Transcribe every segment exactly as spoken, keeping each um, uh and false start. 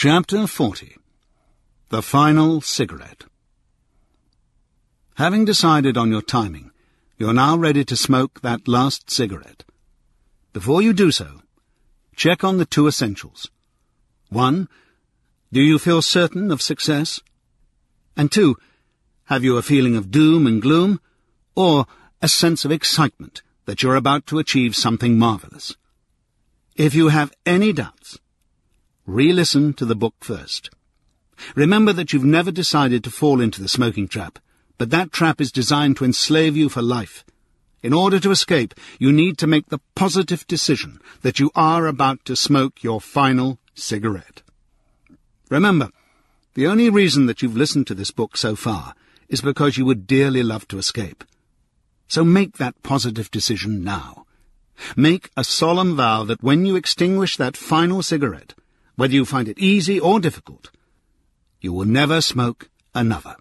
Chapter forty. The Final Cigarette. Having decided on your timing, you're now ready to smoke that last cigarette. Before you do so, check on the two essentials. One, do you feel certain of success? And two, have you a feeling of doom and gloom, or a sense of excitement that you're about to achieve something marvelous? If you have any doubts, re-listen to the book first. Remember that you've never decided to fall into the smoking trap, but that trap is designed to enslave you for life. In order to escape, you need to make the positive decision that you are about to smoke your final cigarette. Remember, the only reason that you've listened to this book so far is because you would dearly love to escape. So make that positive decision now. Make a solemn vow that when you extinguish that final cigarette, whether you find it easy or difficult, you will never smoke another.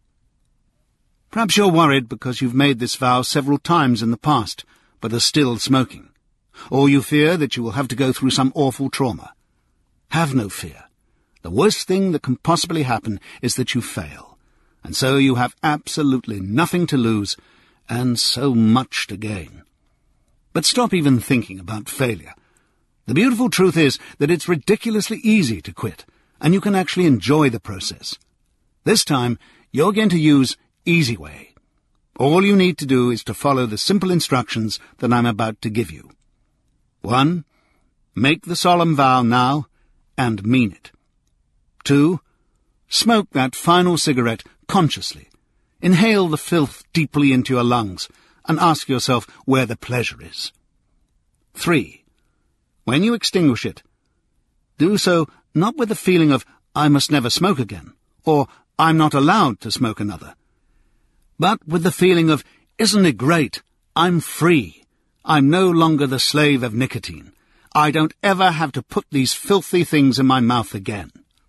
Perhaps you're worried because you've made this vow several times in the past, but are still smoking. Or you fear that you will have to go through some awful trauma. Have no fear. The worst thing that can possibly happen is that you fail, and so you have absolutely nothing to lose and so much to gain. But stop even thinking about failure. The beautiful truth is that it's ridiculously easy to quit, and you can actually enjoy the process. This time, you're going to use Easy Way. All you need to do is to follow the simple instructions that I'm about to give you. One, make the solemn vow now, and mean it. Two, smoke that final cigarette consciously. Inhale the filth deeply into your lungs, and ask yourself where the pleasure is. Three, when you extinguish it, do so not with the feeling of, I must never smoke again, or I'm not allowed to smoke another, but with the feeling of, isn't it great? I'm free. I'm no longer the slave of nicotine. I don't ever have to put these filthy things in my mouth again.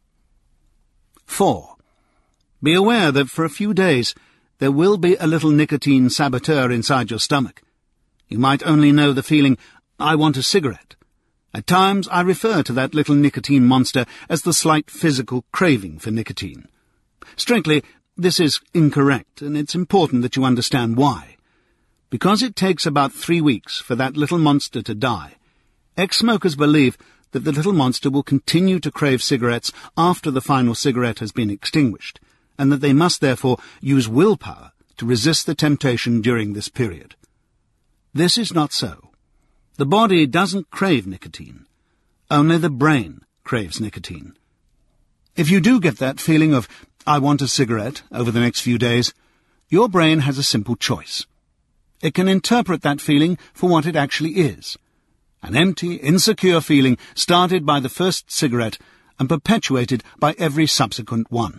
Four, be aware that for a few days there will be a little nicotine saboteur inside your stomach. You might only know the feeling, I want a cigarette. At times I refer to that little nicotine monster as the slight physical craving for nicotine. Strictly, this is incorrect, and it's important that you understand why. Because it takes about three weeks for that little monster to die, ex-smokers believe that the little monster will continue to crave cigarettes after the final cigarette has been extinguished, and that they must therefore use willpower to resist the temptation during this period. This is not so. The body doesn't crave nicotine. Only the brain craves nicotine. If you do get that feeling of, I want a cigarette, over the next few days, your brain has a simple choice. It can interpret that feeling for what it actually is. An empty, insecure feeling started by the first cigarette and perpetuated by every subsequent one.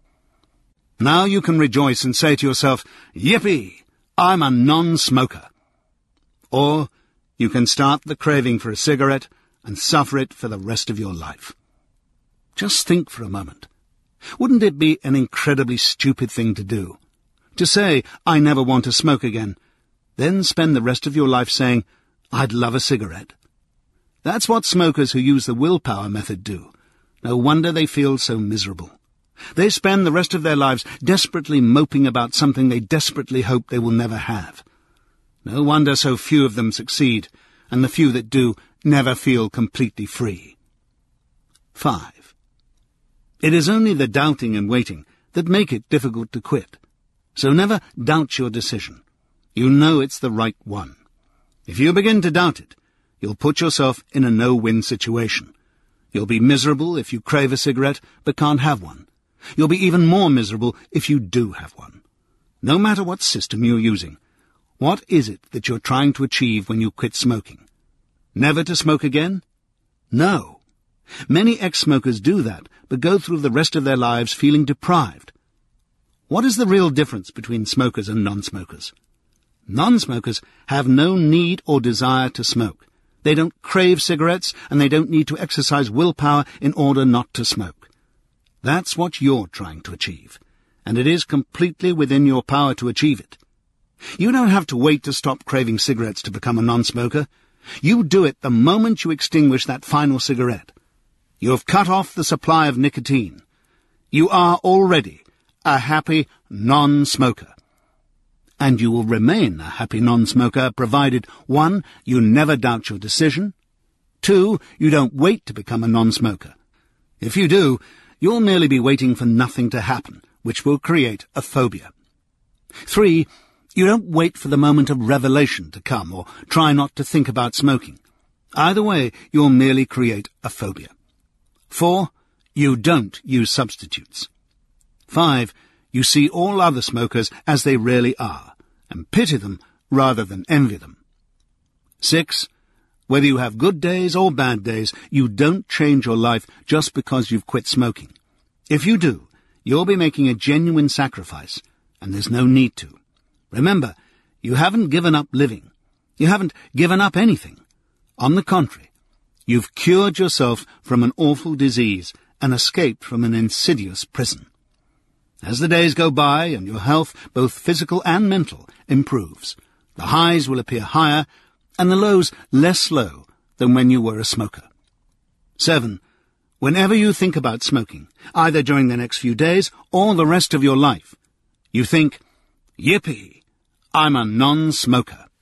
Now you can rejoice and say to yourself, Yippee! I'm a non-smoker. Or you can start the craving for a cigarette and suffer it for the rest of your life. Just think for a moment. Wouldn't it be an incredibly stupid thing to do? To say, I never want to smoke again, then spend the rest of your life saying, I'd love a cigarette. That's what smokers who use the willpower method do. No wonder they feel so miserable. They spend the rest of their lives desperately moping about something they desperately hope they will never have. No wonder so few of them succeed, and the few that do never feel completely free. Five. It is only the doubting and waiting that make it difficult to quit. So never doubt your decision. You know it's the right one. If you begin to doubt it, you'll put yourself in a no-win situation. You'll be miserable if you crave a cigarette but can't have one. You'll be even more miserable if you do have one. No matter what system you're using, what is it that you're trying to achieve when you quit smoking? Never to smoke again? No. Many ex-smokers do that, but go through the rest of their lives feeling deprived. What is the real difference between smokers and non-smokers? Non-smokers have no need or desire to smoke. They don't crave cigarettes, and they don't need to exercise willpower in order not to smoke. That's what you're trying to achieve, and it is completely within your power to achieve it. You don't have to wait to stop craving cigarettes to become a non-smoker. You do it the moment you extinguish that final cigarette. You have cut off the supply of nicotine. You are already a happy non-smoker. And you will remain a happy non-smoker provided, one, you never doubt your decision, two, you don't wait to become a non-smoker. If you do, you'll merely be waiting for nothing to happen, which will create a phobia. Three, you don't wait for the moment of revelation to come or try not to think about smoking. Either way, you'll merely create a phobia. Four, you don't use substitutes. Five, you see all other smokers as they really are, and pity them rather than envy them. Six, whether you have good days or bad days, you don't change your life just because you've quit smoking. If you do, you'll be making a genuine sacrifice, and there's no need to. Remember, you haven't given up living. You haven't given up anything. On the contrary, you've cured yourself from an awful disease and escaped from an insidious prison. As the days go by and your health, both physical and mental, improves, the highs will appear higher and the lows less low than when you were a smoker. Seven, whenever you think about smoking, either during the next few days or the rest of your life, you think, yippee, I'm a non-smoker.